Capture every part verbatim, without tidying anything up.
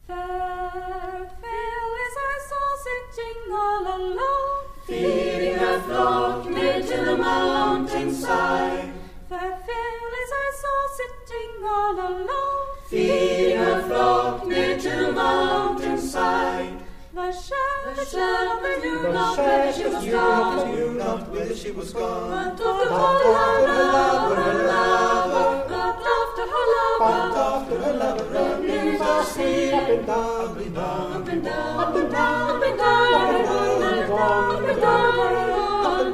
Fair Phyllis I saw sitting all alone, feeding her flock near to the mountainside. Fair Phyllis I saw sitting all alone, feeding her flock near to the mountainside. The shepherd shepherd knew The not whither she was shepherd gone, knew not whither she was gone. but off to her lover, her lover, but after her But lover, after her lover running fast, up and down, up and down, up and down, up and down, up and down, up and down, up and down, up and down, up and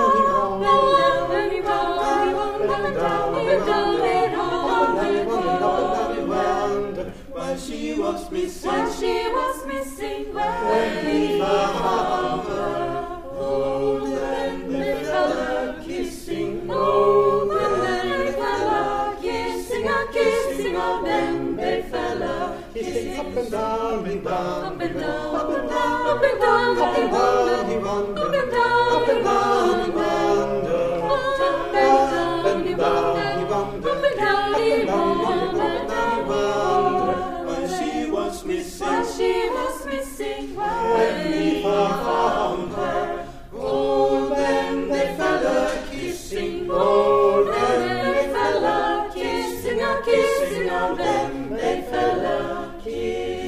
down. While she was missing, while she was missing, when we found her, oh, then they fell a kissing, oh, then they fell a kissing, a kissing, oh, then they fell a kissing, up and down, up and down, up and down, up and down, up and down, up and down, he wandered, up and down, up and down, he wandered, up and down, he wandered, up and down, he wandered, while she was missing, while she was missing, when we found her, oh, then they fell a kissing, oh, then they fell a kissing, a kissing, oh, then they fell a kissing.